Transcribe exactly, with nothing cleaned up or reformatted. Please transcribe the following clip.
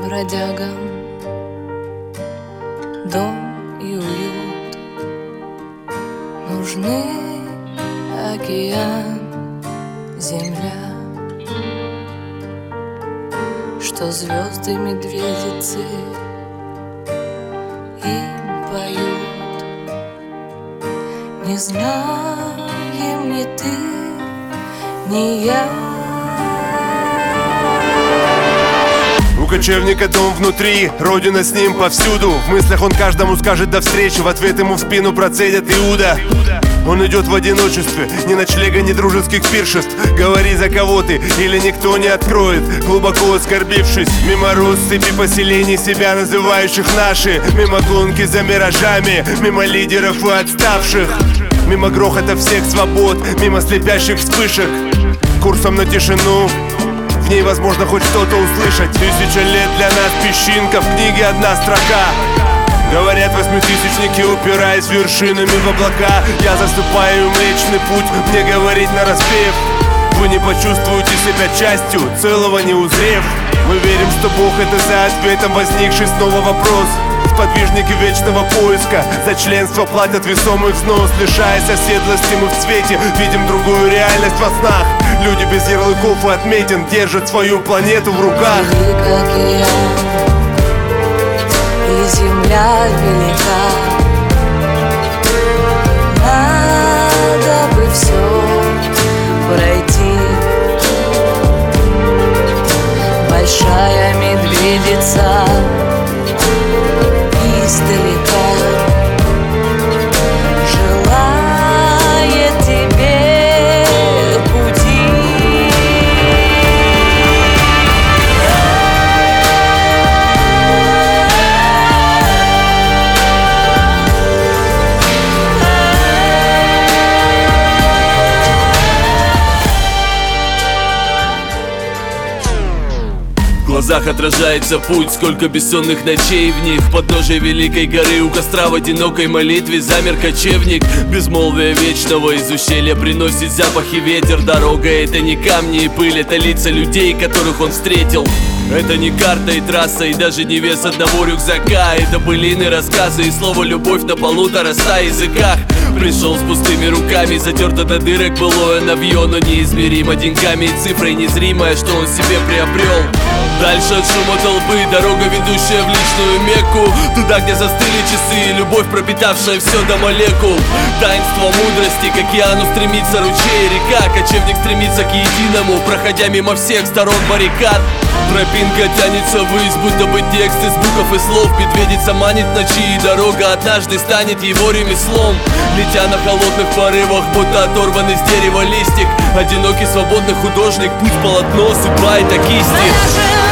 бродягам дом и уют. Нужны океан, земля, что звезды медведицы им поют. Не знаем ни ты, ни я. У кочевника дом внутри, родина с ним повсюду. В мыслях он каждому скажет до встречи, в ответ ему в спину процедит Иуда. Он идет в одиночестве, ни ночлега, ни дружеских пиршеств. Говори, за кого ты, или никто не откроет. Глубоко оскорбившись, мимо россыпи поселений, себя называющих наши. Мимо гонки за миражами, мимо лидеров и отставших. Мимо грохота всех свобод, мимо слепящих вспышек. Курсом на тишину, в ней возможно хоть что-то услышать. Тысяча лет для нас песчинка, в книге одна строка. Говорят восьмитысячники, упираясь вершинами в облака. Я засыпаю Млечный Путь, мне говорить нараспев. Вы не почувствуете себя частью целого, не узрев. Мы верим, что Бог — это за ответом возникший снова вопрос. Сподвижники вечного поиска за членство платят весомый взнос. Лишаясь оседлости, мы в цвете видим другую реальность во снах. Люди без ярлыков и отметин держат свою планету в руках. Велик океан, и земля велика. Надо бы все пройти. Большая медведица издалека желает тебе пути. В глазах отражается путь, сколько бессонных ночей в них. Подножие великой горы, у костра в одинокой молитве замер кочевник. Безмолвие вечного из ущелья приносит запахи ветер. Дорога — это не камни и пыль, это лица людей, которых он встретил. Это не карта и трасса, и даже не вес одного рюкзака. Это былины, рассказы и слово «любовь» на полутора ста языках. Пришел с пустыми руками, затерто до дырок былое навье, но неизмеримо деньгами и цифрой незримое, что он себе приобрел. Дальше от шума толпы дорога, ведущая в личную Мекку. Туда, где застыли часы и любовь, пропитавшая все до молекул. Таинство мудрости, к океану стремится ручей и река. Кочевник стремится к единому, проходя мимо всех сторон баррикад. Тропинка тянется ввысь, будто бы текст из букв и слов. Медведица манит ночи, и дорога однажды станет его ремеслом. Летя на холодных порывах, будто оторванный с дерева листик. Одинокий свободный художник, путь полотно, судьба — это кисти.